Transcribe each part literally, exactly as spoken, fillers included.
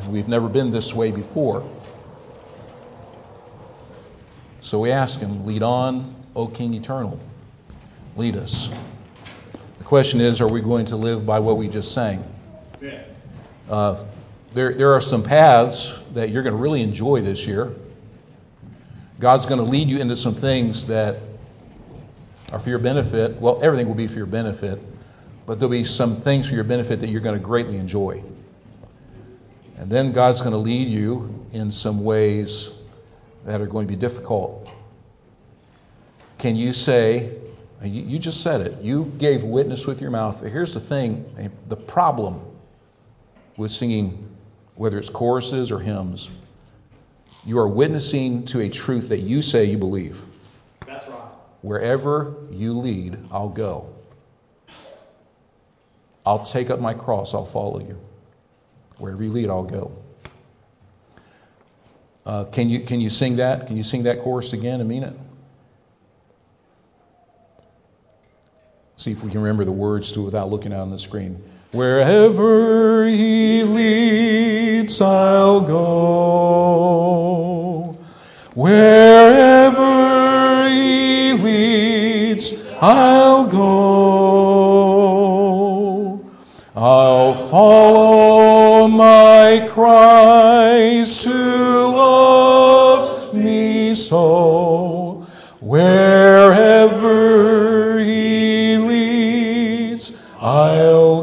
We've never been this way before. So we ask him, lead on, O King Eternal. Lead us. The question is, are we going to live by what we just sang? Yeah. Uh, there, there are some paths that you're going to really enjoy this year. God's going to lead you into some things that are for your benefit. Well, everything will be for your benefit, but there'll be some things for your benefit that you're going to greatly enjoy. And then God's going to lead you in some ways that are going to be difficult. Can you say, you, you just said it, you gave witness with your mouth. Here's the thing, the problem with singing, whether it's choruses or hymns, you are witnessing to a truth that you say you believe. That's right. Wherever you lead, I'll go. I'll take up my cross, I'll follow you. Wherever you lead, I'll go. Uh, can you can you sing that? Can you sing that chorus again and mean it? See if we can remember the words to it without looking out on the screen. Wherever he leads, I'll go. Wherever he leads, I'll go. I'll follow my Christ who loves me so. Wherever he leads, I'll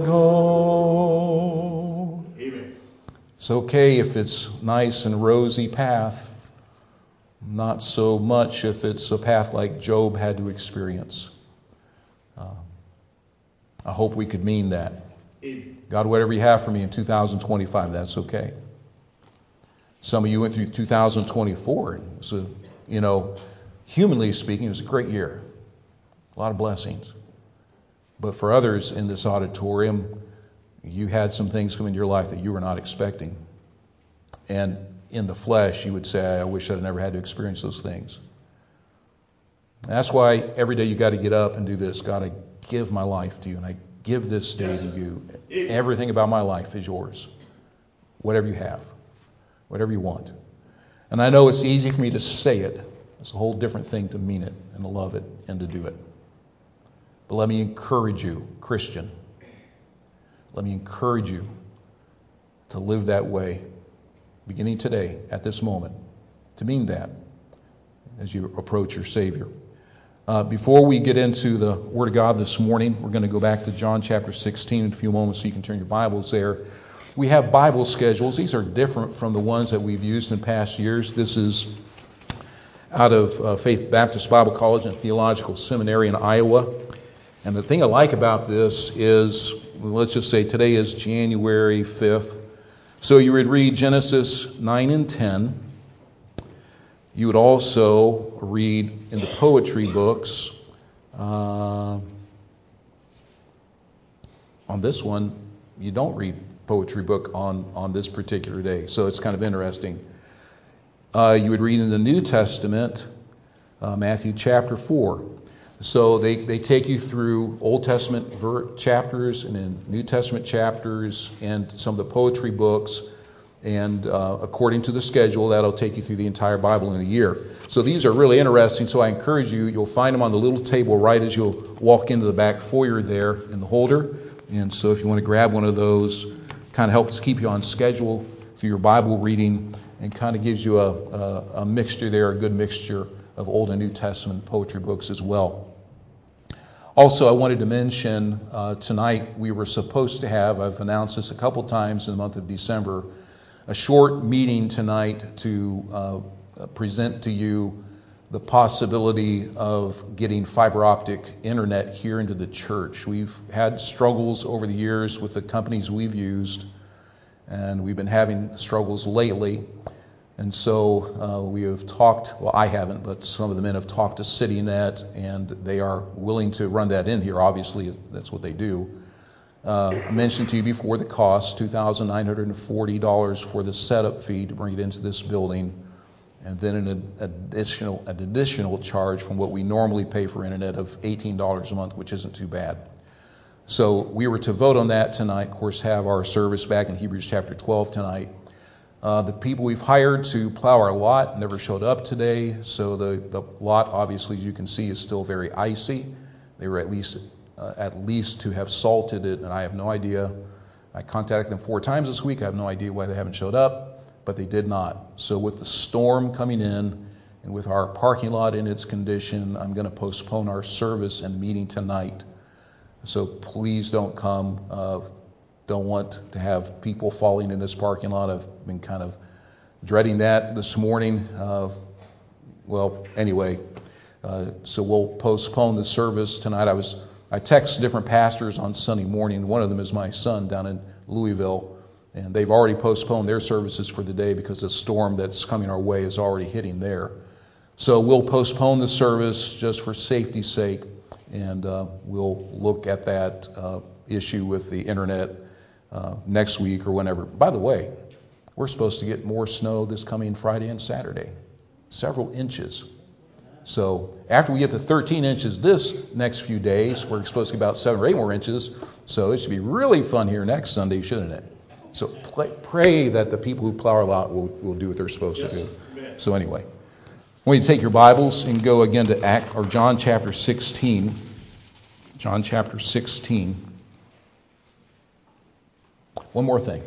go. Amen. It's okay if it's nice and rosy path. Not so much if it's a path like Job had to experience. Uh, I hope we could mean that. Amen. God, whatever you have for me in two thousand twenty-five, that's okay. Some of you went through two thousand twenty-four. So, you know, humanly speaking, it was a great year. A lot of blessings. But for others in this auditorium, you had some things come into your life that you were not expecting. And in the flesh, you would say, I wish I'd never had to experience those things. That's why every day you got to get up and do this. God, I give my life to you, and I give this day to you. Everything about my life is yours. Whatever you have. Whatever you want. And I know it's easy for me to say it. It's a whole different thing to mean it and to love it and to do it. But let me encourage you, Christian. Let me encourage you to live that way, beginning today, at this moment, to mean that as you approach your Savior. Uh, before we get into the Word of God this morning, we're going to go back to John chapter sixteen in a few moments so you can turn your Bibles there. We have Bible schedules. These are different from the ones that we've used in past years. This is out of uh, Faith Baptist Bible College and Theological Seminary in Iowa. And the thing I like about this is, well, let's just say today is January fifth. So you would read Genesis nine and ten. You would also read in the poetry books. Uh, on this one, you don't read poetry book on, on this particular day. So it's kind of interesting. Uh, you would read in the New Testament, uh, Matthew chapter four. So they, they take you through Old Testament ver- chapters and then New Testament chapters and some of the poetry books. And uh, according to the schedule, that'll take you through the entire Bible in a year. So these are really interesting. So I encourage you, you'll find them on the little table right as you'll walk into the back foyer there in the holder. And so if you want to grab one of those, kind of helps keep you on schedule through your Bible reading and kind of gives you a, a, a mixture there, a good mixture of Old and New Testament poetry books as well. Also, I wanted to mention uh, tonight we were supposed to have, I've announced this a couple times in the month of December, a short meeting tonight to uh, present to you the possibility of getting fiber optic internet here into the church. We've had struggles over the years with the companies we've used, and we've been having struggles lately. And so uh, we have talked, well, I haven't, but some of the men have talked to CityNet, and they are willing to run that in here. Obviously, that's what they do. Uh, I mentioned to you before the cost, two thousand nine hundred forty dollars for the setup fee to bring it into this building, and then an additional, an additional charge from what we normally pay for internet of eighteen dollars a month, which isn't too bad. So we were to vote on that tonight, of course, have our service back in Hebrews chapter twelve tonight. Uh, the people we've hired to plow our lot never showed up today, so the, the lot, obviously, as you can see, is still very icy. They were at least uh, at least to have salted it, and I have no idea. I contacted them four times this week. I have no idea why they haven't showed up, but they did not. So with the storm coming in and with our parking lot in its condition, I'm going to postpone our service and meeting tonight. So please don't come. Uh, don't want to have people falling in this parking lot. I've been kind of dreading that this morning. Uh, well, anyway, uh, so we'll postpone the service tonight. I was I text different pastors on Sunday morning. One of them is my son down in Louisville, and they've already postponed their services for the day because the storm that's coming our way is already hitting there. So we'll postpone the service just for safety's sake, and uh, we'll look at that uh, issue with the internet uh, next week or whenever. By the way, we're supposed to get more snow this coming Friday and Saturday, several inches. So after we get to thirteen inches this next few days, we're supposed to get about seven or eight more inches. So it should be really fun here next Sunday, shouldn't it? So play, pray that the people who plow our lot will, will do what they're supposed yes. to do. Amen. So anyway, I want you to take your Bibles and go again to Act or John chapter sixteen. John chapter sixteen. One more thing.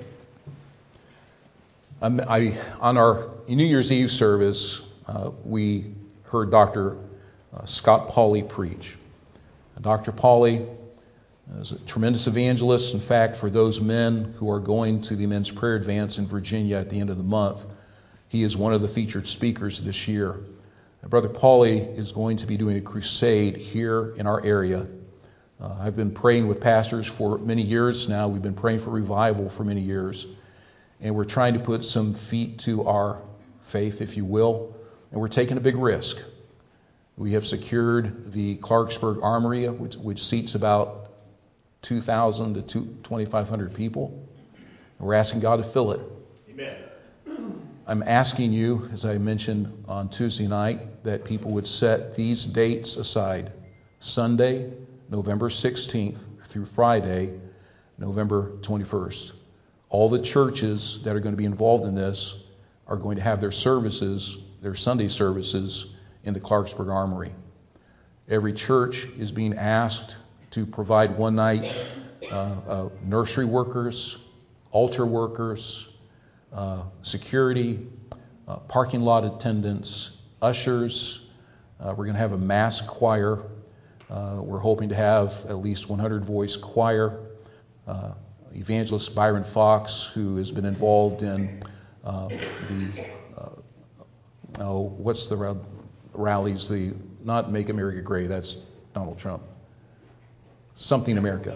Um, I, on our New Year's Eve service, uh, we heard Doctor Uh, Scott Pauley preach. Doctor Pauley is a tremendous evangelist. In fact, for those men who are going to the Men's Prayer Advance in Virginia at the end of the month, he is one of the featured speakers this year. Brother Pauley is going to be doing a crusade here in our area. Uh, I've been praying with pastors for many years now. We've been praying for revival for many years. And we're trying to put some feet to our faith, if you will. And we're taking a big risk. We have secured the Clarksburg Armory, which, which seats about two thousand to twenty-five hundred people. And we're asking God to fill it. Amen. I'm asking you, as I mentioned on Tuesday night, that people would set these dates aside. Sunday, November sixteenth through Friday, November twenty-first. All the churches that are going to be involved in this are going to have their services, their Sunday services, in the Clarksburg Armory. Every church is being asked to provide one night uh, uh, nursery workers, altar workers, uh, security, uh, parking lot attendants, ushers. Uh, we're going to have a mass choir. Uh, we're hoping to have at least one hundred voice choir. Uh, evangelist Byron Fox, who has been involved in uh, the uh, oh, what's the rally? rallies, the not Make America Great, that's Donald Trump. Something America.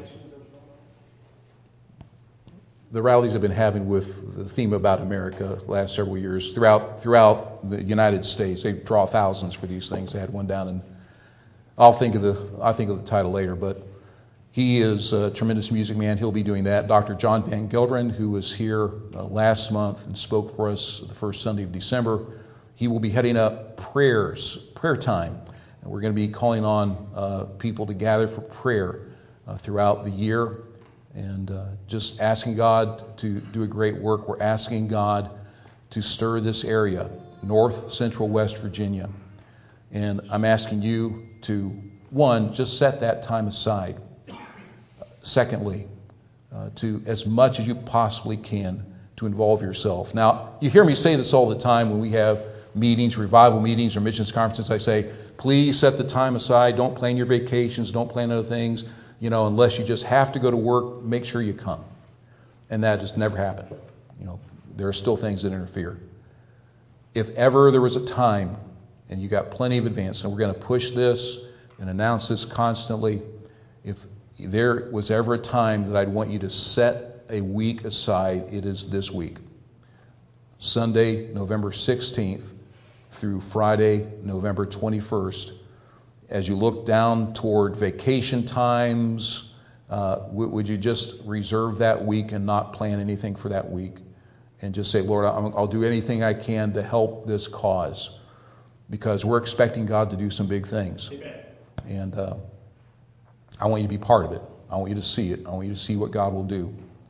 The rallies have been having with the theme about America the last several years throughout throughout the United States. They draw thousands for these things. They had one down in I'll think of the I'll think of the title later, but he is a tremendous music man. He'll be doing that. Doctor John Van Gelderen, who was here uh, last month and spoke for us the first Sunday of December, he will be heading up prayers, prayer time. And we're going to be calling on uh, people to gather for prayer uh, throughout the year and uh, just asking God to do a great work. We're asking God to stir this area, North Central West Virginia. And I'm asking you to, one, just set that time aside. Secondly, uh, to as much as you possibly can to involve yourself. Now, you hear me say this all the time when we have meetings, revival meetings, or missions conferences. I say, please set the time aside. Don't plan your vacations. Don't plan other things. You know, unless you just have to go to work, make sure you come. And that just never happened. You know, there are still things that interfere. If ever there was a time, and you got plenty of advance, and we're going to push this and announce this constantly, if there was ever a time that I'd want you to set a week aside, it is this week. Sunday, November sixteenth through Friday, November twenty-first. As you look down toward vacation times, uh, w- would you just reserve that week and not plan anything for that week? And just say, Lord, I'll, I'll do anything I can to help this cause. Because we're expecting God to do some big things. Amen. And uh, I want you to be part of it. I want you to see it. I want you to see what God will do.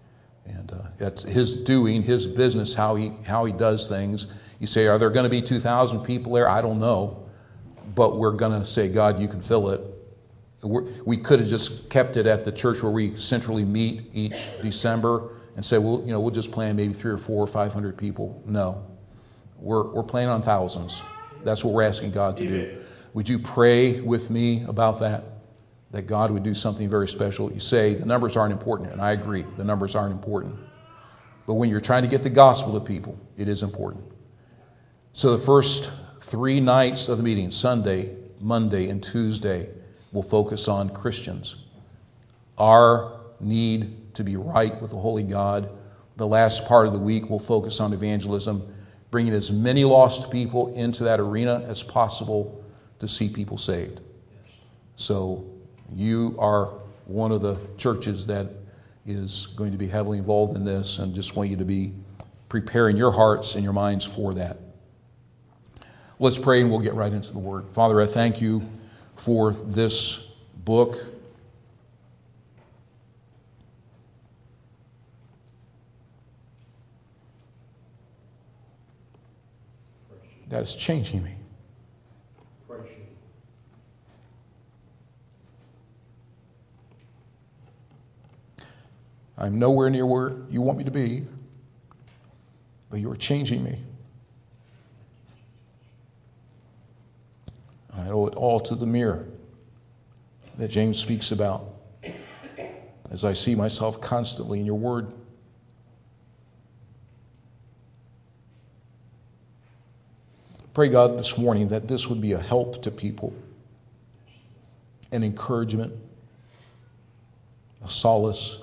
And uh, that's his doing, his business, how he how he does things. You say, are there going to be two thousand people there? I don't know. But we're going to say, God, you can fill it. We're, we could have just kept it at the church where we centrally meet each December and say, well, you know, we'll just plan maybe three or four or five hundred people. No. We're, we're planning on thousands. That's what we're asking God to do. Would you pray with me about that? That God would do something very special. You say the numbers aren't important, and I agree, the numbers aren't important. But when you're trying to get the gospel to people, it is important. So the first three nights of the meeting, Sunday, Monday, and Tuesday, will focus on Christians. Our need to be right with the Holy God. The last part of the week will focus on evangelism, bringing as many lost people into that arena as possible to see people saved. So you are one of the churches that is going to be heavily involved in this, and just want you to be preparing your hearts and your minds for that. Let's pray and we'll get right into the Word. Father, I thank you for this book. That is changing me. I'm nowhere near where you want me to be, but you are changing me. I owe it all to the mirror that James speaks about as I see myself constantly in your word. Pray, God, this morning that this would be a help to people, an encouragement, a solace.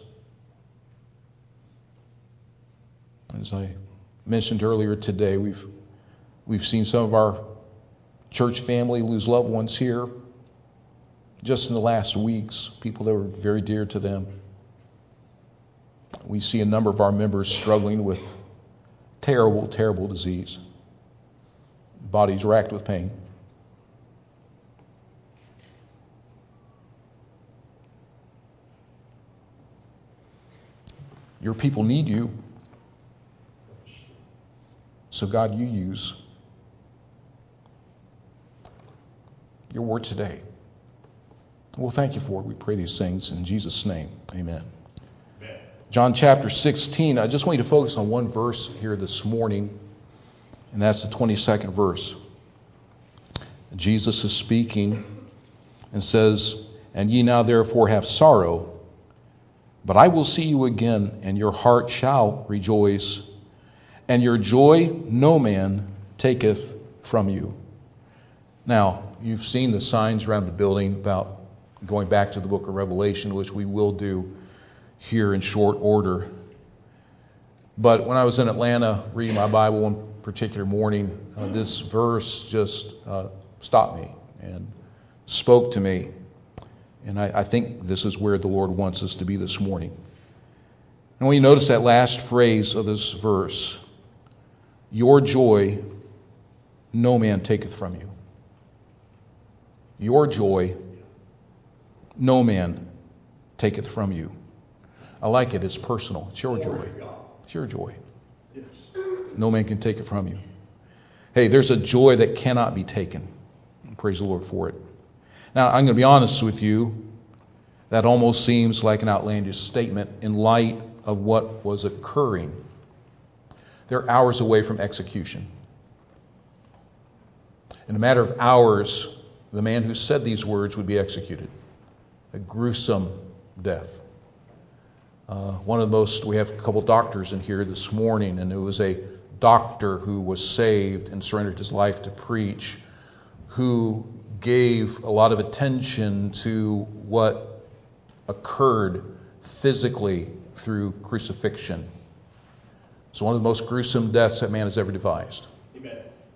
As I mentioned earlier today, we've we've seen some of our church family lose loved ones here just in the last weeks, people that were very dear to them. We see a number of our members struggling with terrible, terrible disease. Bodies racked with pain. Your people need you. So God, you use your word today. Well, thank you for it. We pray these things in Jesus' name. Amen. Amen. John chapter sixteen. I just want you to focus on one verse here this morning, and that's the twenty-second verse. Jesus is speaking and says, "And ye now therefore have sorrow, but I will see you again, and your heart shall rejoice, and your joy no man taketh from you." Now, you've seen the signs around the building about going back to the book of Revelation, which we will do here in short order. But when I was in Atlanta reading my Bible one particular morning, uh, this verse just uh, stopped me and spoke to me. And I, I think this is where the Lord wants us to be this morning. And when you notice that last phrase of this verse, your joy no man taketh from you. Your joy no man taketh from you. I like it. It's personal. It's your joy. It's your joy. No man can take it from you. Hey, there's a joy that cannot be taken. Praise the Lord for it. Now, I'm going to be honest with you. That almost seems like an outlandish statement in light of what was occurring. They're hours away from execution. In a matter of hours, the man who said these words would be executed. A gruesome death. Uh, one of the most, we have a couple doctors in here this morning, and it was a doctor who was saved and surrendered his life to preach, who gave a lot of attention to what occurred physically through crucifixion. It's one of the most gruesome deaths that man has ever devised. Amen.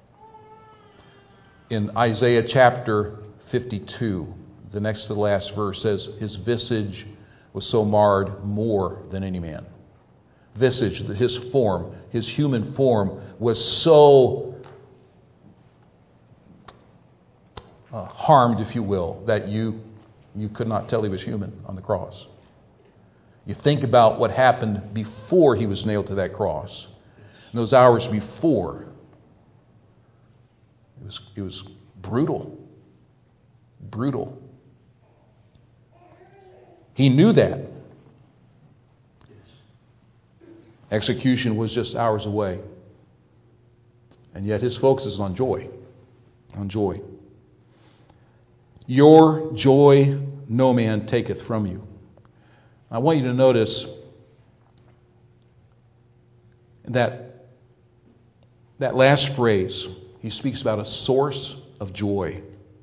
In Isaiah chapter fifty-two, the next to the last verse says, his visage was so marred more than any man. Visage, his form, his human form was so uh, harmed, if you will, that you you could not tell he was human on the cross. You think about what happened before he was nailed to that cross. In those hours before, it was, it was brutal. Brutal. He knew that. Execution was just hours away. And yet his focus is on joy. On joy. Your joy no man taketh from you. I want you to notice that that last phrase. He speaks about a source of joy.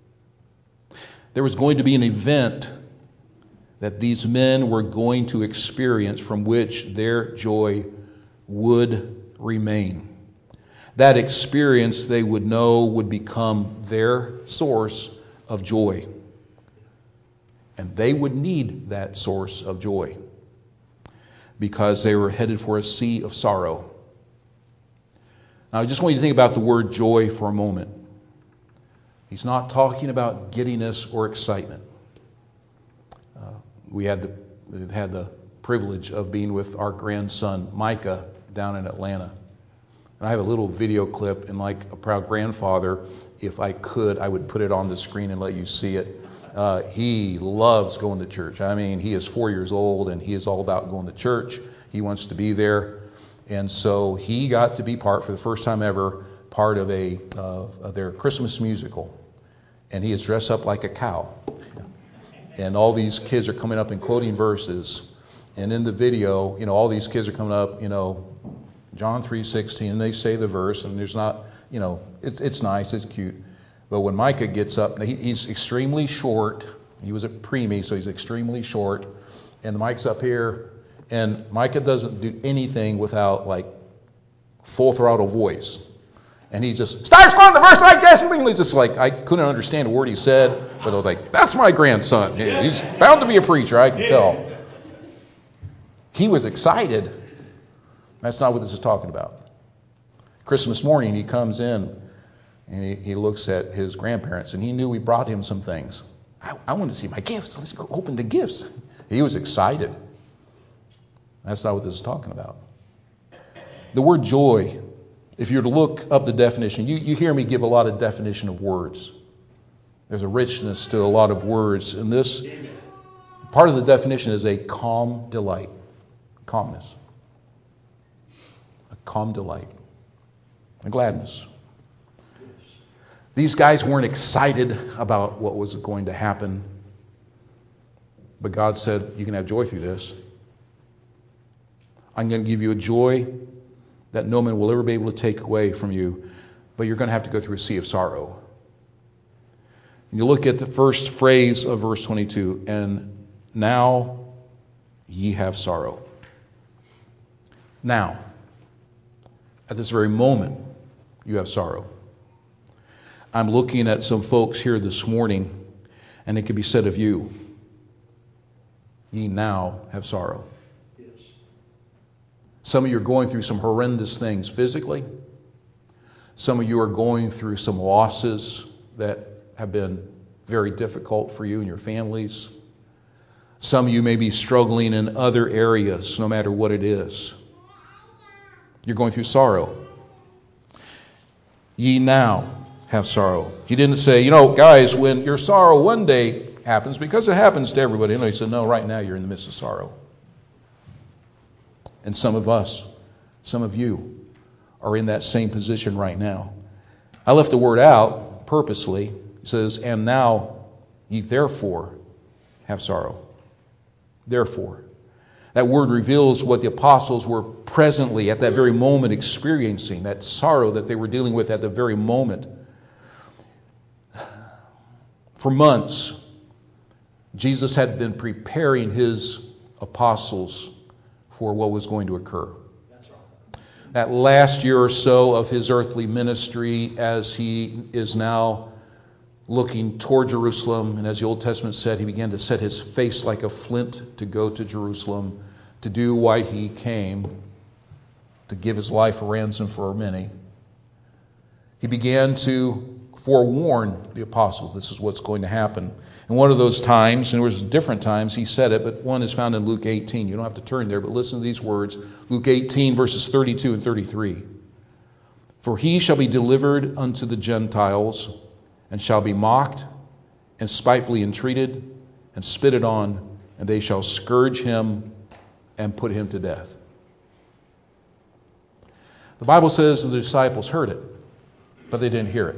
There was going to be an event that these men were going to experience from which their joy would remain. That experience they would know would become their source of joy. And they would need that source of joy because they were headed for a sea of sorrow. Now, I just want you to think about the word joy for a moment. He's not talking about giddiness or excitement. Uh, we had the had the privilege of being with our grandson Micah down in Atlanta. And I have a little video clip, and like a proud grandfather, if I could, I would put it on the screen and let you see it. Uh, he loves going to church. I mean, he is four years old, and he is all about going to church. He wants to be there. And so he got to be part, for the first time ever, part of a uh, of their Christmas musical. And he is dressed up like a cow. And all these kids are coming up and quoting verses. And in the video, you know, all these kids are coming up, you know, John three sixteen, and they say the verse, and there's not, you know, it's it's nice, it's cute. But when Micah gets up, he, he's extremely short. He was a preemie, so he's extremely short. And the mic's up here, and Micah doesn't do anything without, like, full throttle voice. And he just starts quoting the verse like this. And just like, I couldn't understand a word he said, but I was like, that's my grandson. He's bound to be a preacher, I can tell. He was excited. That's not what this is talking about. Christmas morning, he comes in and he, he looks at his grandparents, and he knew we brought him some things. I, I want to see my gifts. Let's go open the gifts. He was excited. That's not what this is talking about. The word joy, if you were to look up the definition, you, you hear me give a lot of definition of words. There's a richness to a lot of words. And this, part of the definition is a calm delight. Calmness. A calm delight. A gladness. These guys weren't excited about what was going to happen. But God said, you can have joy through this. I'm going to give you a joy that no man will ever be able to take away from you. But you're going to have to go through a sea of sorrow. And you look at the first phrase of verse twenty-two. And now ye have sorrow. Now, at this very moment, you have sorrow. I'm looking at some folks here this morning, and it could be said of you, ye now have sorrow. Yes. Some of you are going through some horrendous things physically. Some of you are going through some losses that have been very difficult for you and your families. Some of you may be struggling in other areas, no matter what it is. You're going through sorrow. Ye now have sorrow. He didn't say, you know, guys, when your sorrow one day happens, because it happens to everybody. No, he said, no, right now you're in the midst of sorrow. And some of us, some of you are in that same position right now. I left the word out purposely. It says, and now ye therefore have sorrow. Therefore. That word reveals what the apostles were presently at that very moment experiencing, that sorrow that they were dealing with at the very moment. For months, Jesus had been preparing his apostles for what was going to occur. That's right. That last year or so of his earthly ministry, as he is now looking toward Jerusalem, and as the Old Testament said, he began to set his face like a flint to go to Jerusalem, to do why he came, to give his life a ransom for many. He began to forewarned the apostles this is what's going to happen. And one of those times, and there was different times he said it, but one is found in Luke eighteen. You don't have to turn there, but listen to these words. Luke eighteen, verses thirty-two and thirty-three. For he shall be delivered unto the Gentiles, and shall be mocked, and spitefully entreated, and spitted on, and they shall scourge him, and put him to death. The Bible says the disciples heard it, but they didn't hear it.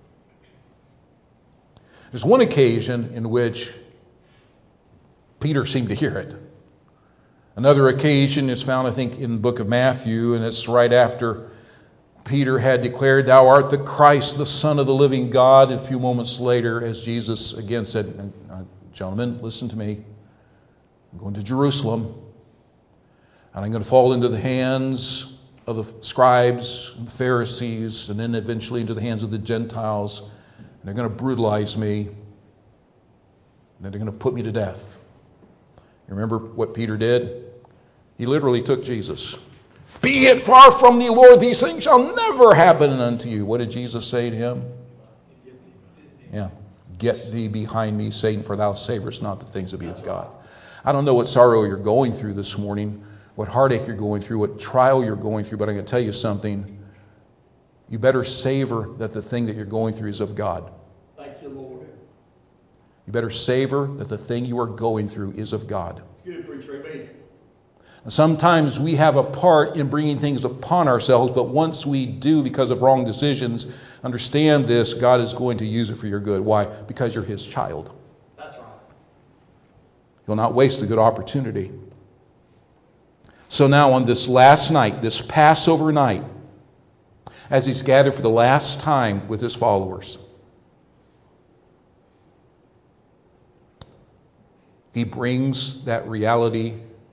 There's one occasion in which Peter seemed to hear it. Another occasion is found, I think, in the book of Matthew, and it's right after Peter had declared, "Thou art the Christ, the Son of the living God." And a few moments later, as Jesus again said, "Gentlemen, listen to me. I'm going to Jerusalem, and I'm going to fall into the hands of the scribes and the Pharisees, and then eventually into the hands of the Gentiles. And they're going to brutalize me. And then they're going to put me to death." You remember what Peter did? He literally took Jesus. "Be it far from thee, Lord, these things shall never happen unto you." What did Jesus say to him? Yeah. "Get thee behind me, Satan, for thou savorest not the things that be of God." I don't know what sorrow you're going through this morning, what heartache you're going through, what trial you're going through, but I'm going to tell you something. You better savor that the thing that you're going through is of God. Thank you, Lord. You better savor that the thing you are going through is of God. It's good, preacher. Amen. Sometimes we have a part in bringing things upon ourselves, but once we do because of wrong decisions, understand this, God is going to use it for your good. Why? Because you're His child. That's right. He'll not waste a good opportunity. So now on this last night, this Passover night, as He's gathered for the last time with His followers, He brings that reality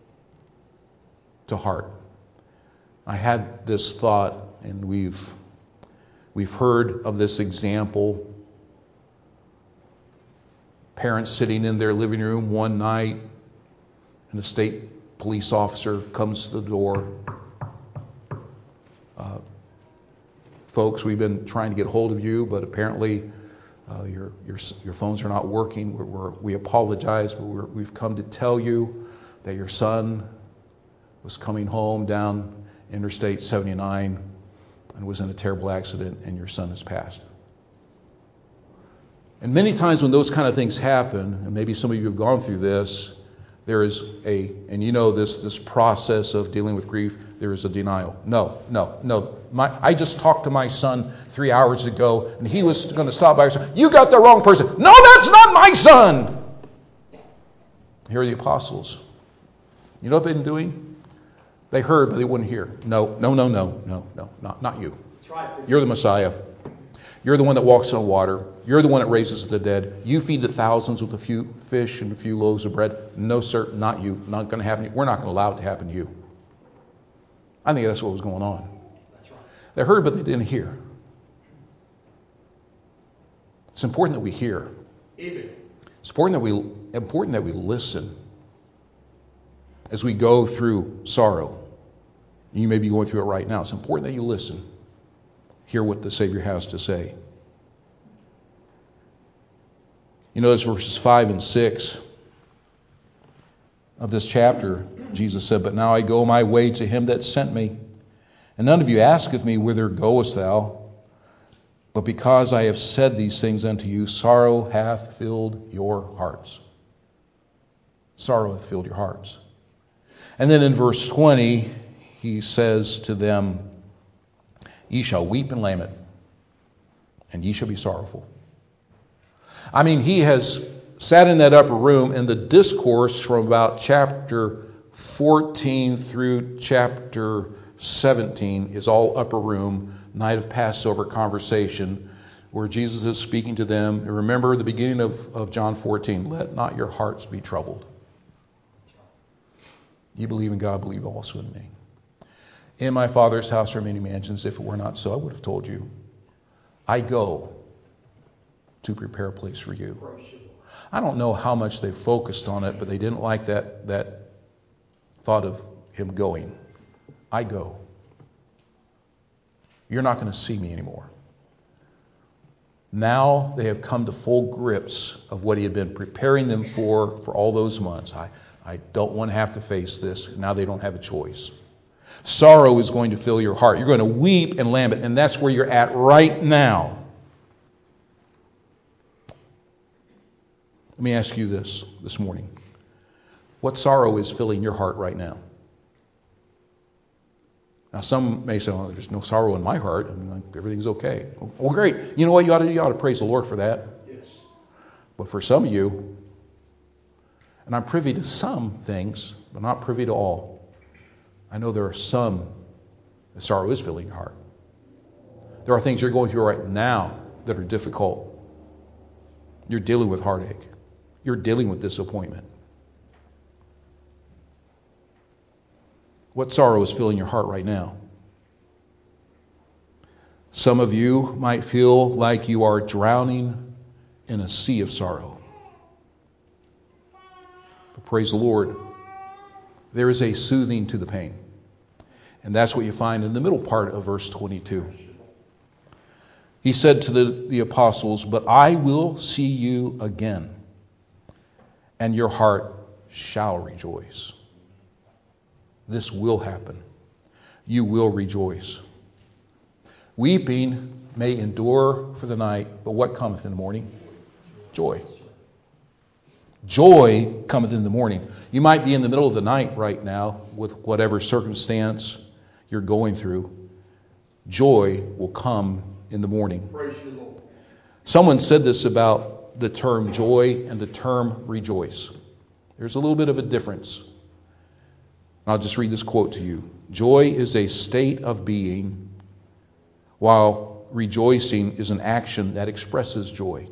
to heart. I had this thought, and we've we've heard of this example. Parents sitting in their living room one night, and the state police officer comes to the door. Uh, folks, we've been trying to get hold of you, but apparently uh, your your your phones are not working. We're, we're, we apologize, but we're, we've come to tell you that your son was coming home down Interstate seventy-nine and was in a terrible accident, and your son has passed. And many times when those kind of things happen, and maybe some of you have gone through this, there is a, and you know this this process of dealing with grief, there is a denial. No, no, no. My, I just talked to my son three hours ago, and he was going to stop by and say, "You got the wrong person." "No, that's not my son." Here are the apostles. You know what they've been doing? They heard, but they wouldn't hear. No, no, no, no, no, no, not, not you. That's right. You're the Messiah. You're the one that walks on water. You're the one that raises the dead. You feed the thousands with a few fish and a few loaves of bread. No, sir, not you. Not going to happen. We're not going to allow it to happen to you. I think that's what was going on. That's right. They heard, but they didn't hear. It's important that we hear. Amen. It's important that we important that we listen as we go through sorrow. You may be going through it right now. It's important that you listen. Hear what the Savior has to say. You notice verses five and six of this chapter. Jesus said, "But now I go my way to Him that sent me. And none of you asketh me, Whither goest thou? But because I have said these things unto you, sorrow hath filled your hearts." Sorrow hath filled your hearts. And then in verse twenty, He says to them, "Ye shall weep and lament, and ye shall be sorrowful." I mean, He has sat in that upper room, and the discourse from about chapter fourteen through chapter seventeen is all upper room, night of Passover conversation, where Jesus is speaking to them. And remember the beginning of, of John fourteen, "Let not your hearts be troubled. Ye believe in God, believe also in me. In my Father's house are many mansions. If it were not so, I would have told you. I go to prepare a place for you." I don't know how much they focused on it, but they didn't like that, that thought of Him going. I go. You're not going to see me anymore. Now they have come to full grips of what he had been preparing them for for all those months. I, I don't want to have to face this. Now they don't have a choice. Sorrow is going to fill your heart. You're going to weep and lament, and that's where you're at right now. Let me ask you this this morning. What sorrow is filling your heart right now? Now, some may say, well, there's no sorrow in my heart. I mean, like, everything's okay. Well, great. You know what you ought to do? You ought to praise the Lord for that. Yes. But for some of you, and I'm privy to some things, but not privy to all. I know there are some that sorrow is filling your heart. There are things you're going through right now that are difficult. You're dealing with heartache. You're dealing with disappointment. What sorrow is filling your heart right now? Some of you might feel like you are drowning in a sea of sorrow. But praise the Lord, there is a soothing to the pain. And that's what you find in the middle part of verse twenty-two. He said to the, the apostles, "But I will see you again, and your heart shall rejoice." This will happen. You will rejoice. Weeping may endure for the night, but what cometh in the morning? Joy. Joy cometh in the morning. You might be in the middle of the night right now with whatever circumstance you're going through. Joy will come in the morning. Praise you, Lord. Someone said this about the term joy and the term rejoice. There's a little bit of a difference. I'll just read this quote to you. Joy is a state of being, while rejoicing is an action that expresses joy.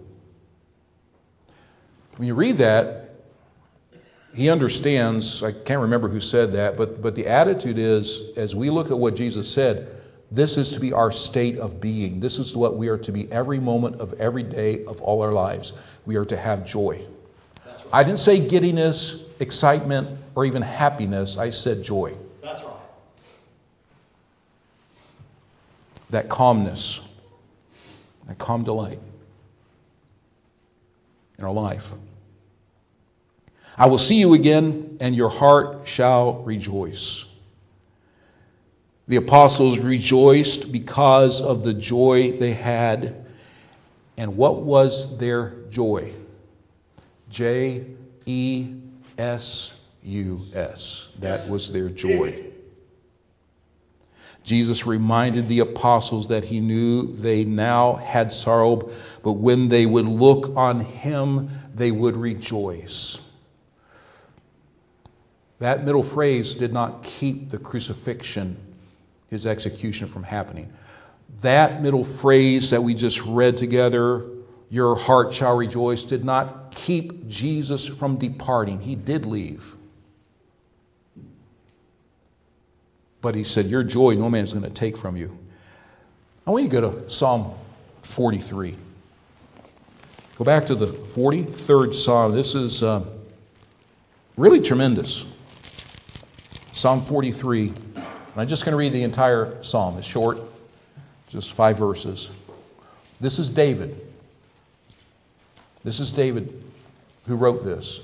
When you read that, he understands, I can't remember who said that, but, but the attitude is, as we look at what Jesus said, this is to be our state of being. This is what we are to be every moment of every day of all our lives. We are to have joy. That's right. I didn't say giddiness, excitement, or even happiness. I said joy. That's right. That calmness, that calm delight in our life. I will see you again, and your heart shall rejoice. The apostles rejoiced because of the joy they had. And what was their joy? J E S U S. That was their joy. Jesus reminded the apostles that he knew they now had sorrow, but when they would look on him, they would rejoice. That middle phrase did not keep the crucifixion, his execution, from happening. That middle phrase that we just read together, your heart shall rejoice, did not keep Jesus from departing. He did leave. But he said, your joy no man is going to take from you. I want you to go to Psalm forty-three. Go back to the forty-third Psalm. This is uh, really tremendous. Psalm forty-three. I'm just going to read the entire psalm. It's short, just five verses. This is David. This is David who wrote this.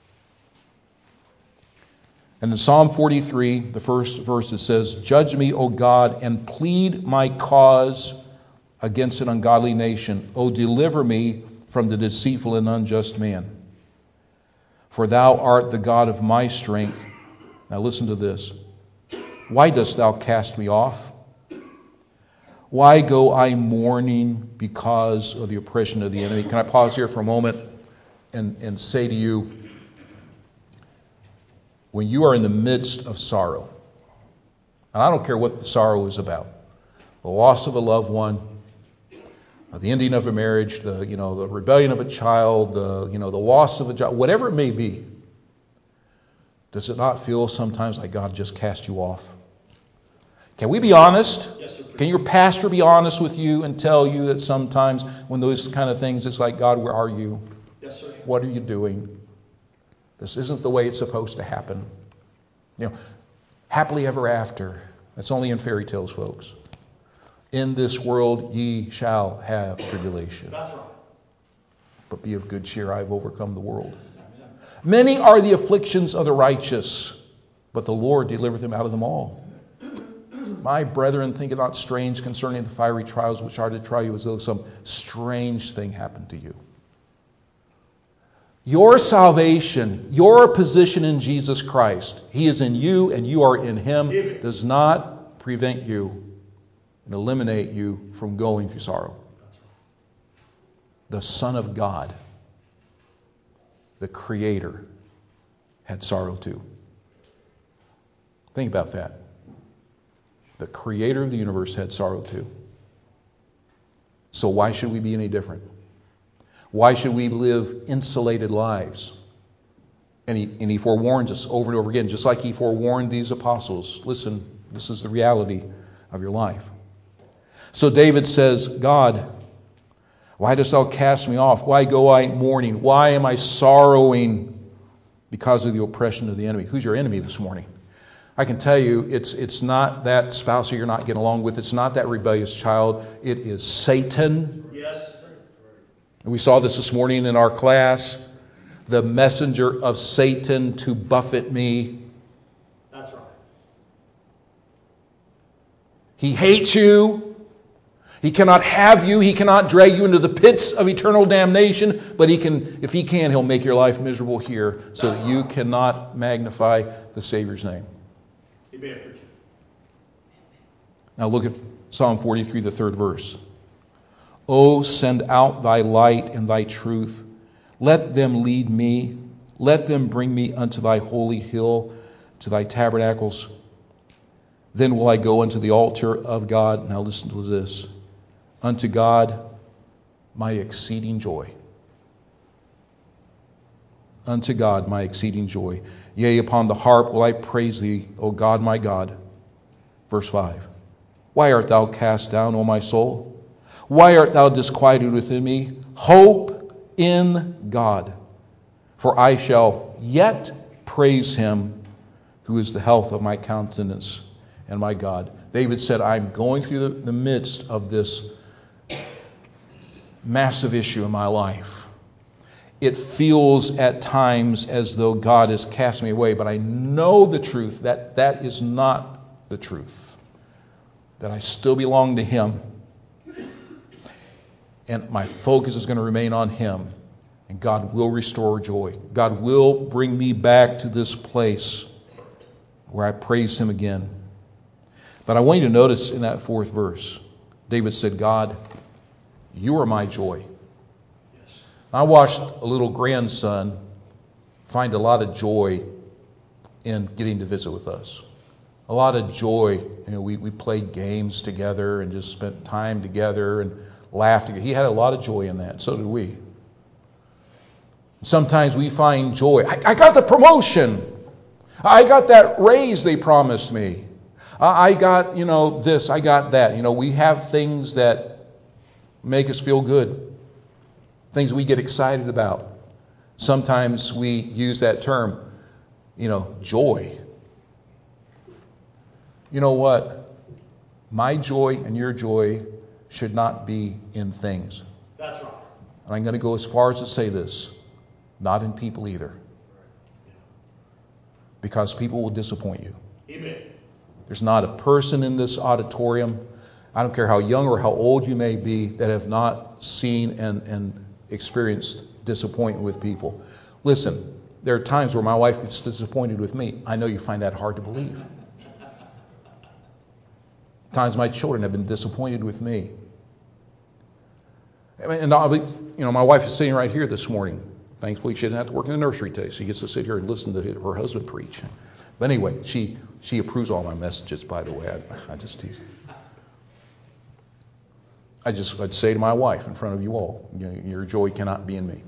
And in Psalm forty-three, the first verse, it says, judge me, O God, and plead my cause against an ungodly nation. O deliver me from the deceitful and unjust man. For thou art the God of my strength. Now listen to this. Why dost thou cast me off? Why go I mourning because of the oppression of the enemy? Can I pause here for a moment and, and say to you, when you are in the midst of sorrow, and I don't care what the sorrow is about, the loss of a loved one, the ending of a marriage, the you know the rebellion of a child, the you know the loss of a job, whatever it may be, does it not feel sometimes like God just cast you off? Can we be honest? Yes, sir. Can your pastor be honest with you and tell you that sometimes when those kind of things, it's like, God, where are you? Yes, sir. What are you doing? This isn't the way it's supposed to happen. You know, happily ever after. That's only in fairy tales, folks. In this world ye shall have tribulation. That's right. But be of good cheer, I have overcome the world. Many are the afflictions of the righteous, but the Lord delivereth him out of them all. My brethren, think it not strange concerning the fiery trials which are to try you, as though some strange thing happened to you. Your salvation, your position in Jesus Christ, He is in you and you are in Him, does not prevent you and eliminate you from going through sorrow. The Son of God, the Creator, had sorrow too. Think about that. The Creator of the universe had sorrow too. So why should we be any different? Why should we live insulated lives? And he, and he forewarns us over and over again, just like he forewarned these apostles. Listen, this is the reality of your life. So David says, God, why dost thou cast me off? Why go I mourning? Why am I sorrowing because of the oppression of the enemy? Who's your enemy this morning? I can tell you, it's it's not that spouse you're not getting along with. It's not that rebellious child. It is Satan. Yes. And we saw this this morning in our class. The messenger of Satan to buffet me. That's right. He hates you. He cannot have you. He cannot drag you into the pits of eternal damnation. But he can, if he can, he'll make your life miserable here so that you cannot magnify the Savior's name. Amen. Now look at Psalm forty-three, the third verse. O send out thy light and thy truth. Let them lead me. Let them bring me unto thy holy hill, to thy tabernacles. Then will I go unto the altar of God. Now listen to this. Unto God, my exceeding joy. Unto God, my exceeding joy. Yea, upon the harp will I praise thee, O God, my God. Verse five. Why art thou cast down, O my soul? Why art thou disquieted within me? Hope in God. For I shall yet praise him, who is the health of my countenance and my God. David said, I'm going through the, the midst of this massive issue in my life. It feels at times as though God has cast me away, but I know the truth, that that is not the truth. That I still belong to Him. And my focus is going to remain on Him. And God will restore joy. God will bring me back to this place where I praise Him again. But I want you to notice in that fourth verse, David said, God, you are my joy. Yes. I watched a little grandson find a lot of joy in getting to visit with us. A lot of joy. You know, we, we played games together and just spent time together and laughed together. He had a lot of joy in that. So did we. Sometimes we find joy. I, I got the promotion. I got that raise they promised me. I got, you know, this. I got that. You know, we have things that make us feel good. Things we get excited about. Sometimes we use that term, you know, joy. You know what? My joy and your joy should not be in things. That's right. And I'm going to go as far as to say this. Not in people either. Because people will disappoint you. Amen. There's not a person in this auditorium, I don't care how young or how old you may be, that have not seen and, and experienced disappointment with people. Listen, there are times where my wife gets disappointed with me. I know you find that hard to believe. Times my children have been disappointed with me. And I'll be, you know, my wife is sitting right here this morning. Thankfully, she doesn't have to work in the nursery today. She gets to sit here and listen to her husband preach. But anyway, she she approves all my messages, by the way. I, I just tease. I just, I'd say to my wife in front of you all, you know, your joy cannot be in me.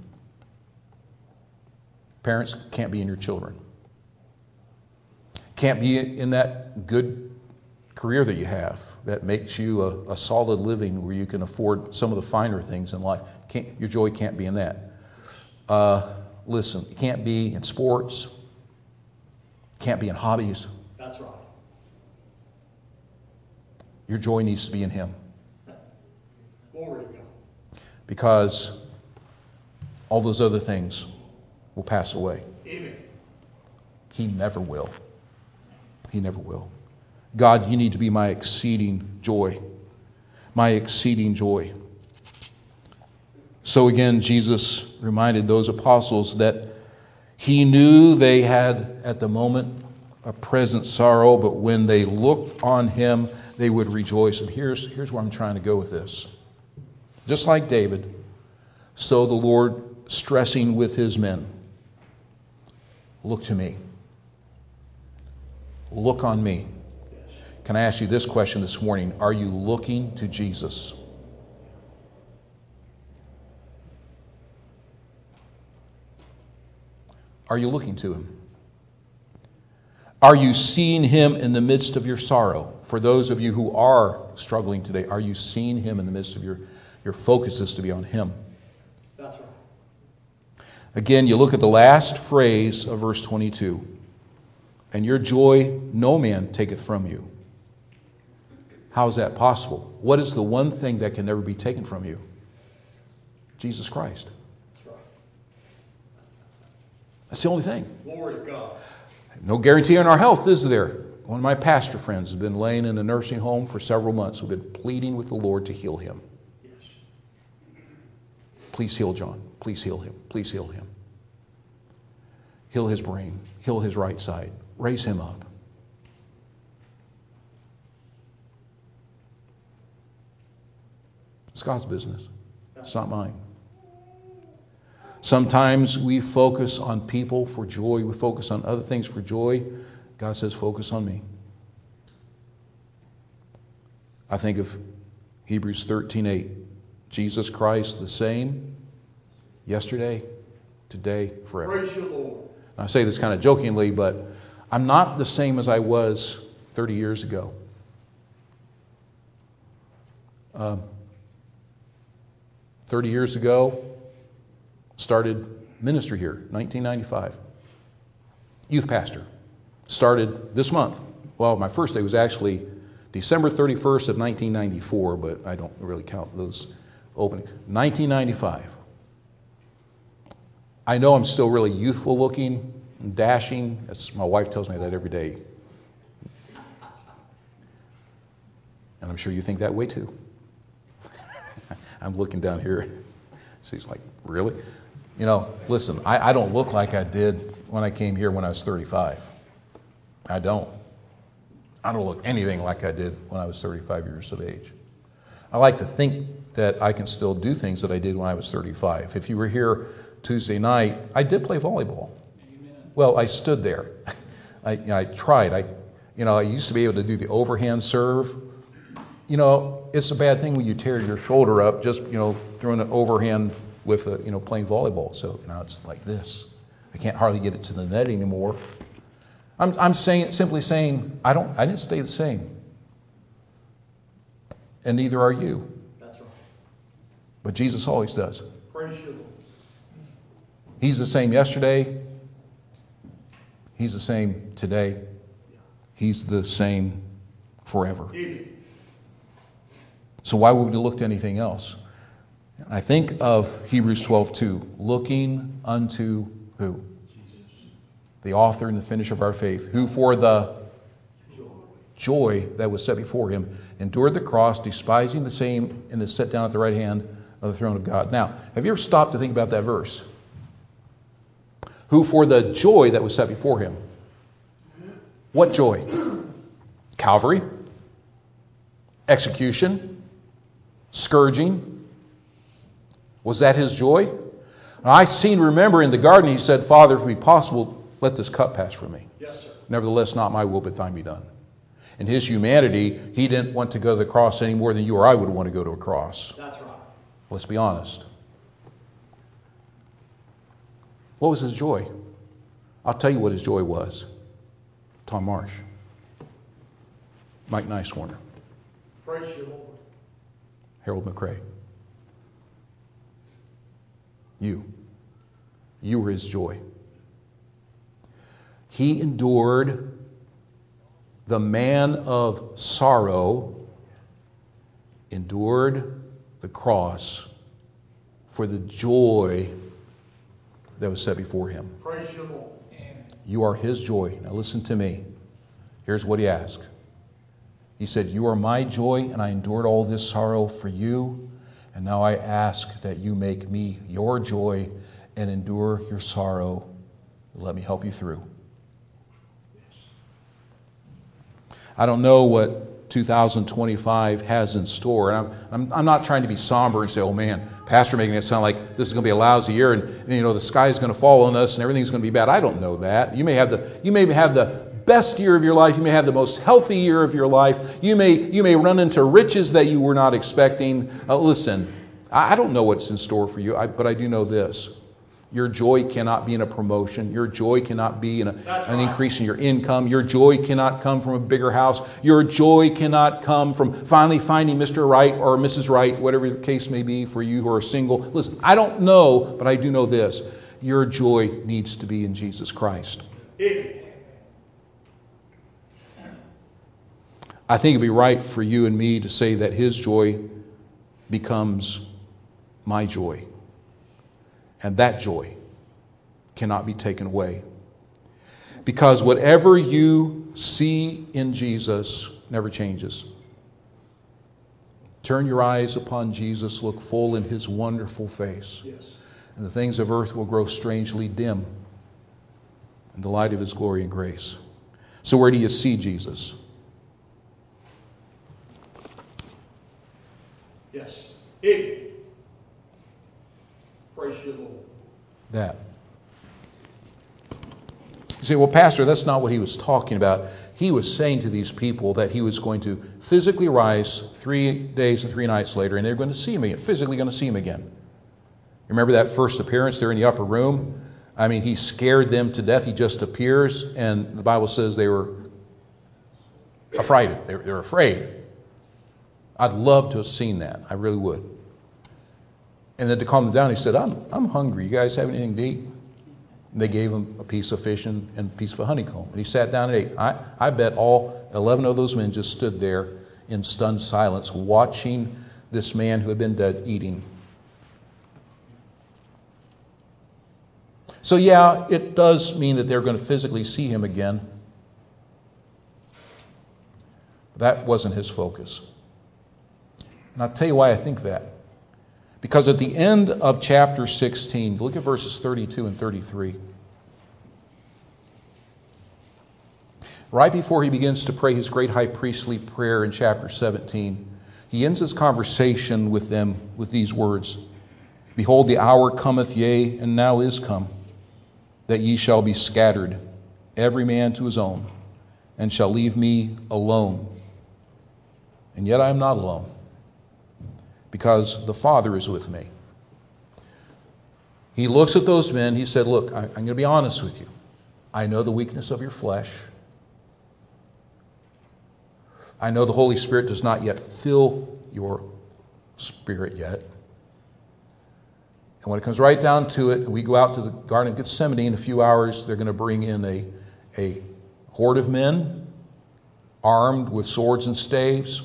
Parents can't be in your children. Can't be in that good career that you have that makes you a, a solid living where you can afford some of the finer things in life. Can't, your joy can't be in that. Uh, listen, it can't be in sports. Can't be in hobbies. That's right. Your joy needs to be in Him. Because all those other things will pass away. Amen. He never will. He never will. God, you need to be my exceeding joy. My exceeding joy. So again, Jesus reminded those apostles that he knew they had at the moment a present sorrow, but when they looked on him, they would rejoice. And here's, here's where I'm trying to go with this. Just like David, so the Lord stressing with his men, look to me. Look on me. Can I ask you this question this morning? Are you looking to Jesus? Are you looking to him? Are you seeing him in the midst of your sorrow? For those of you who are struggling today, are you seeing him in the midst of your, your focus is to be on him? That's right. Again, you look at the last phrase of verse twenty-two. And your joy no man taketh from you. How is that possible? What is the one thing that can never be taken from you? Jesus Christ. That's right. That's the only thing. Glory to God. No guarantee on our health, is there? One of my pastor friends has been laying in a nursing home for several months. We've been pleading with the Lord to heal him. Yes. Please heal John. Please heal him. Please heal him. Heal his brain. Heal his right side. Raise him up. It's God's business. It's not mine. Sometimes we focus on people for joy. We focus on other things for joy. God says, focus on me. I think of Hebrews thirteen eight. Jesus Christ the same yesterday, today, forever. Praise you, Lord. I say this kind of jokingly, but I'm not the same as I was thirty years ago. Um, thirty years ago, started ministry here, nineteen ninety-five. Youth pastor. Started this month. Well, my first day was actually December thirty-first of nineteen ninety-four, but I don't really count those openings. nineteen ninety-five. I know I'm still really youthful looking and dashing. That's, my wife tells me that every day. And I'm sure you think that way too. I'm looking down here. She's like, really? You know, listen, I, I don't look like I did when I came here when I was thirty-five. I don't. I don't look anything like I did when I was thirty-five years of age. I like to think that I can still do things that I did when I was thirty-five. If you were here Tuesday night, I did play volleyball. Amen. Well, I stood there. I, you know, I tried. I, you know, I used to be able to do the overhand serve. You know, it's a bad thing when you tear your shoulder up just, you know, throwing an overhand with, a, you know, playing volleyball. So now it's like this. I can't hardly get it to the net anymore. I'm, I'm saying, simply saying, I don't, I didn't stay the same, and neither are you. That's right. But Jesus always does. Praise you, Lord. He's the same yesterday. He's the same today. He's the same forever. Amen. So why would we look to anything else? I think of Hebrews twelve two, looking unto who? The author and the finisher of our faith, who for the joy that was set before him endured the cross, despising the same, and is set down at the right hand of the throne of God. Now, have you ever stopped to think about that verse? Who for the joy that was set before him. What joy? Calvary, execution, scourging. Was that his joy? I seem to remember in the garden he said, Father, if it be possible, let this cup pass from me. Yes, sir. Nevertheless, not my will, but thine be done. In his humanity, he didn't want to go to the cross any more than you or I would want to go to a cross. That's right. Let's be honest. What was his joy? I'll tell you what his joy was. Tom Marsh. Mike Nicewarner. Praise you, Lord. Harold McRae. You. You were his joy. He endured the man of sorrow, endured the cross for the joy that was set before him. Praise you, Lord. You are his joy. Now listen to me. Here's what he asked. He said, you are my joy, and I endured all this sorrow for you. And now I ask that you make me your joy and endure your sorrow. Let me help you through. I don't know what two thousand twenty-five has in store. And I'm, I'm, I'm not trying to be somber and say, oh man, Pastor making it sound like this is going to be a lousy year and, and you know the sky is going to fall on us and everything's going to be bad. I don't know that. You may have the you may have the best year of your life. You may have the most healthy year of your life. You may you may run into riches that you were not expecting. Uh, listen, I, I don't know what's in store for you, I, but I do know this. Your joy cannot be in a promotion. Your joy cannot be in a, an increase in your income. Your joy cannot come from a bigger house. Your joy cannot come from finally finding Mister Right or Missus Right, whatever the case may be for you who are single. Listen, I don't know, but I do know this. Your joy needs to be in Jesus Christ. I think it'd be right for you and me to say that his joy becomes my joy. And that joy cannot be taken away. Because whatever you see in Jesus never changes. Turn your eyes upon Jesus, look full in his wonderful face. Yes. And the things of earth will grow strangely dim in the light of his glory and grace. So where do you see Jesus? Yes. He. Praise you, Lord. That. You say, well, Pastor, that's not what he was talking about. He was saying to these people that he was going to physically rise three days and three nights later, and they're going to see him again, physically going to see him again. Remember that first appearance there in the upper room? I mean, he scared them to death. He just appears, and the Bible says they were affrighted. They were, they were afraid. I'd love to have seen that. I really would. And then to calm them down, he said, I'm I'm hungry. You guys have anything to eat? And they gave him a piece of fish and, and a piece of a honeycomb. And he sat down and ate. I, I bet all eleven of those men just stood there in stunned silence watching this man who had been dead eating. So yeah, it does mean that they're going to physically see him again. That wasn't his focus. And I'll tell you why I think that. Because at the end of chapter sixteen, look at verses thirty-two and thirty-three. Right before he begins to pray his great high priestly prayer in chapter seventeen, he ends his conversation with them with these words. Behold, the hour cometh, yea, and now is come, that ye shall be scattered, every man to his own, and shall leave me alone. And yet I am not alone, because the Father is with me. He looks at those men. He said, look, I'm going to be honest with you. I know the weakness of your flesh. I know the Holy Spirit does not yet fill your spirit yet. And when it comes right down to it, and we go out to the Garden of Gethsemane in a few hours, they're going to bring in a, a horde of men armed with swords and staves.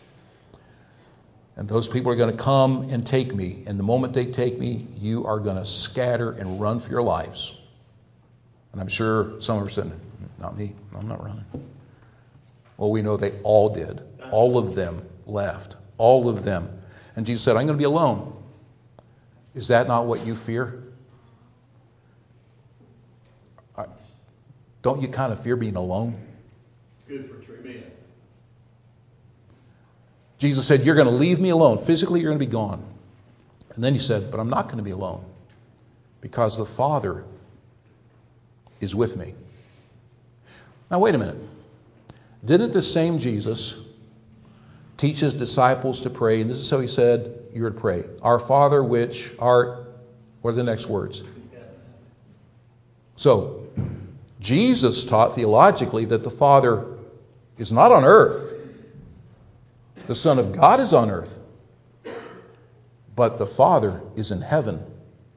And those people are going to come and take me. And the moment they take me, you are going to scatter and run for your lives. And I'm sure some are saying, not me, I'm not running. Well, we know they all did. All of them left. All of them. And Jesus said, I'm going to be alone. Is that not what you fear? Don't you kind of fear being alone? It's good for three men. Jesus said, you're going to leave me alone. Physically, you're going to be gone. And then he said, but I'm not going to be alone, because the Father is with me. Now, wait a minute. Didn't the same Jesus teach his disciples to pray? And this is how he said you're to pray. Our Father which art, what are the next words? So, Jesus taught theologically that the Father is not on earth. The Son of God is on earth. But the Father is in heaven.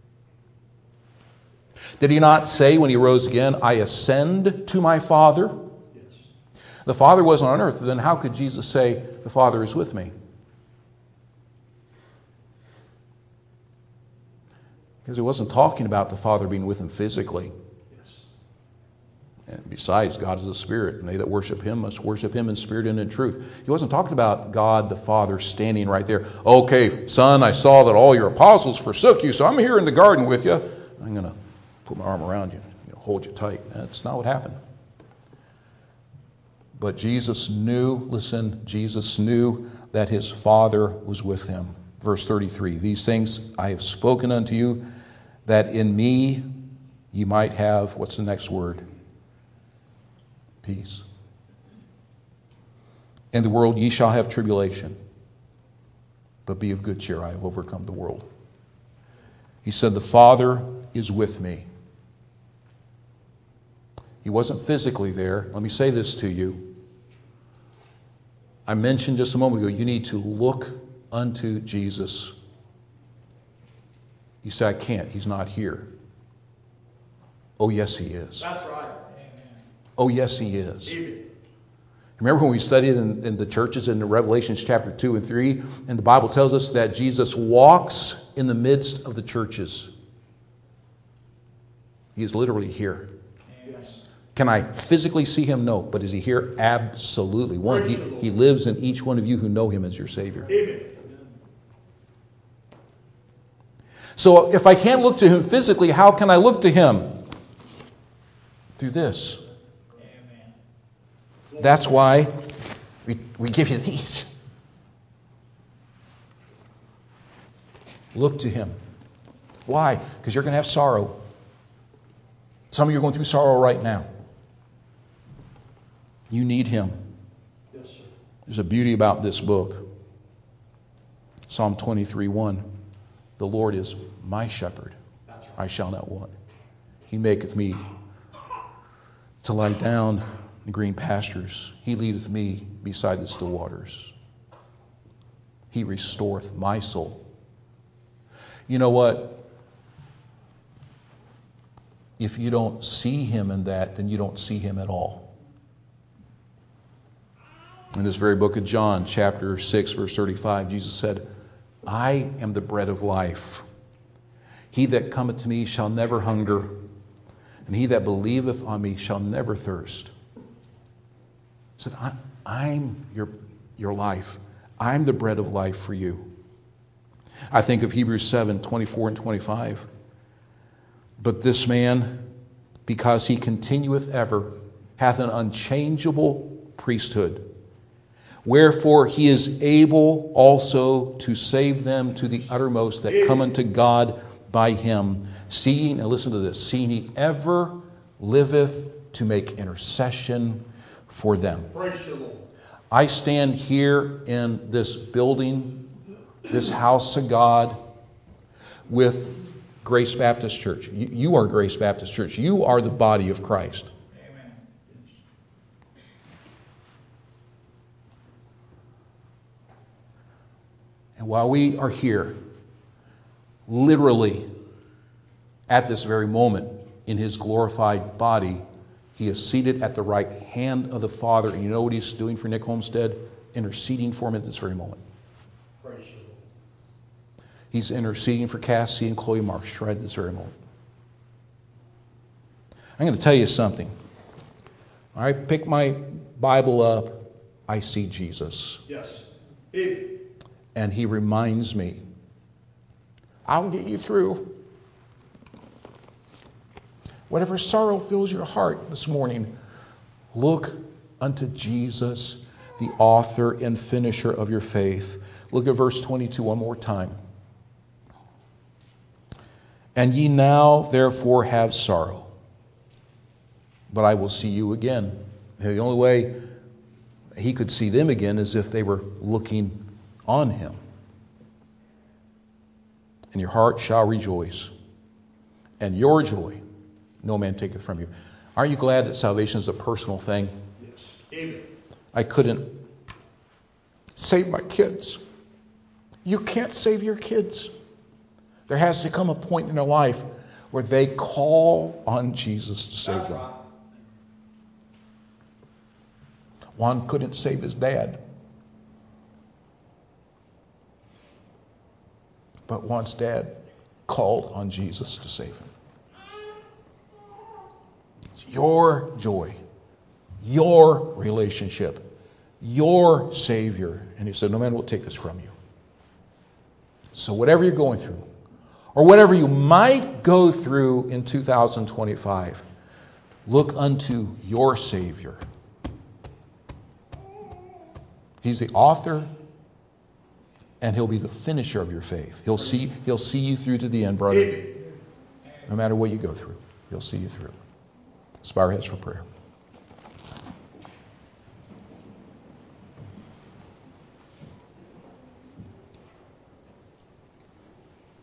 Did he not say when he rose again, I ascend to my Father? Yes. The Father wasn't on earth. Then how could Jesus say, the Father is with me? Because he wasn't talking about the Father being with him physically. Yes. And besides, God is a spirit, and they that worship him must worship him in spirit and in truth. He wasn't talking about God the Father standing right there. Okay, son, I saw that all your apostles forsook you, so I'm here in the garden with you. I'm going to put my arm around you, you know, hold you tight. That's not what happened. But Jesus knew, listen, Jesus knew that his Father was with him. Verse thirty-three, these things I have spoken unto you, that in me ye might have, what's the next word? Peace. In the world ye shall have tribulation, but be of good cheer, I have overcome the world. He said, the Father is with me. He wasn't physically there. Let me say this to you. I mentioned just a moment ago, you need to look unto Jesus. You say, I can't. He's not here. Oh, yes, he is. That's right. Amen. Oh, yes, he is. Amen. Remember when we studied in, in the churches in Revelations chapter two and three, and the Bible tells us that Jesus walks in the midst of the churches. He is literally here. Yes. Can I physically see him? No. But is he here? Absolutely. One, he, he lives in each one of you who know him as your Savior. Amen. So if I can't look to him physically, how can I look to him? Through this. Amen. That's why we, we give you these. Look to him. Why? Because you're going to have sorrow. Some of you are going through sorrow right now. You need him. Yes, sir. There's a beauty about this book. Psalm twenty-three one. The Lord is my shepherd. That's right. I shall not want. He maketh me to lie down in green pastures. He leadeth me beside the still waters. He restoreth my soul. You know what? If you don't see him in that, then you don't see him at all. In this very book of John, chapter six, verse thirty-five, Jesus said, I am the bread of life. He that cometh to me shall never hunger, and he that believeth on me shall never thirst. He said, I, I'm your, your life. I'm the bread of life for you. I think of Hebrews seven, twenty-four and twenty-five. But this man, because he continueth ever, hath an unchangeable priesthood. Wherefore he is able also to save them to the uttermost that come unto God by him, seeing, and listen to this, seeing he ever liveth to make intercession for them. Praise the Lord. I stand here in this building, this house of God, with Grace Baptist Church. You, you are Grace Baptist Church. You are the body of Christ. Amen. And while we are here, literally at this very moment, in his glorified body, he is seated at the right hand of the Father. And you know what he's doing for Nick Homestead? Interceding for him at this very moment. Praise the Lord. He's interceding for Cassie and Chloe Marsh right at this very moment. I'm going to tell you something. When I pick my Bible up, I see Jesus. Yes. Amen. And he reminds me, I'll get you through. Whatever sorrow fills your heart this morning, look unto Jesus, the author and finisher of your faith. Look at verse twenty-two one more time. And ye now therefore have sorrow, but I will see you again. The only way he could see them again is if they were looking on him. And your heart shall rejoice, and your joy no man taketh from you. Aren't you glad that salvation is a personal thing? Yes. Amen. I couldn't save my kids. You can't save your kids. There has to come a point in their life where they call on Jesus to save That's them. right. Juan couldn't save his dad. But Juan's dad called on Jesus to save him. It's your joy, your relationship, your Savior. And he said, no man will take this from you. So whatever you're going through, or whatever you might go through in two thousand twenty-five, look unto your Savior. He's the author, and he'll be the finisher of your faith. He'll see, he'll see you through to the end, brother. No matter what you go through, he'll see you through. Let's bow our heads for prayer.